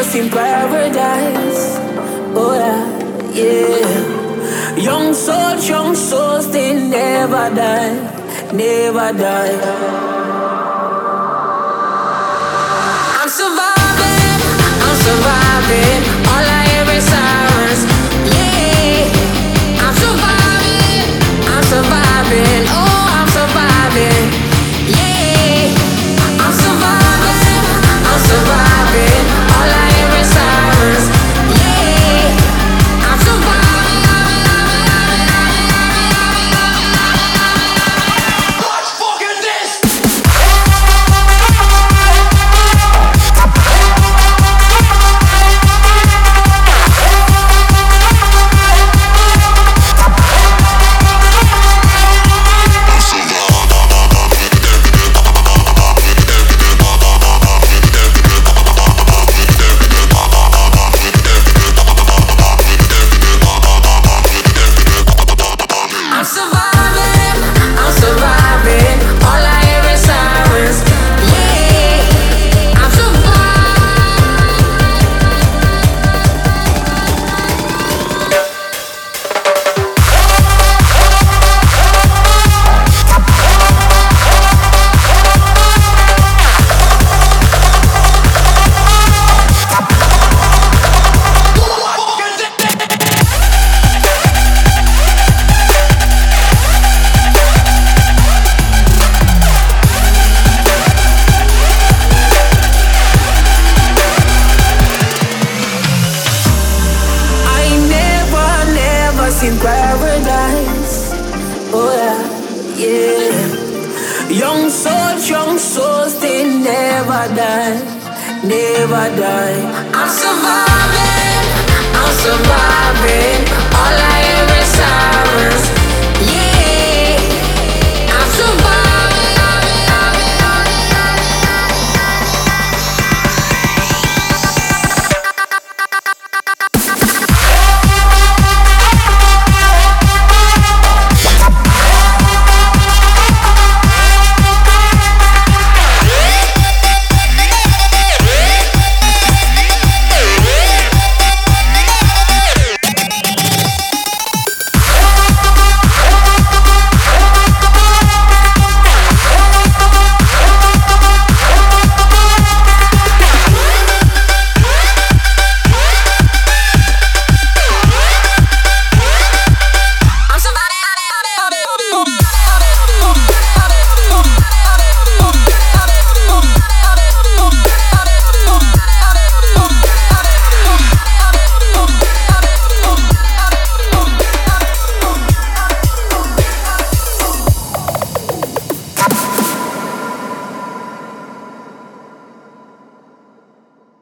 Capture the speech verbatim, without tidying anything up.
in paradise. Oh yeah, yeah. Young souls, young souls, they never die, never die. I'm surviving, I'm surviving. All I hear is sirens. Yeah, I'm surviving, I'm surviving. Oh, I'm surviving. Yeah, I'm surviving, I'm surviving. All I hear is sirens. Yeah, I'm surviving. Watch fucking this. I'm surviving, I'm surviving. All I hear is sirens. Yeah, I'm I never, never seen paradise. Oh yeah, yeah. Young souls, young souls, they never die, never die. I'm surviving, I'm surviving. All I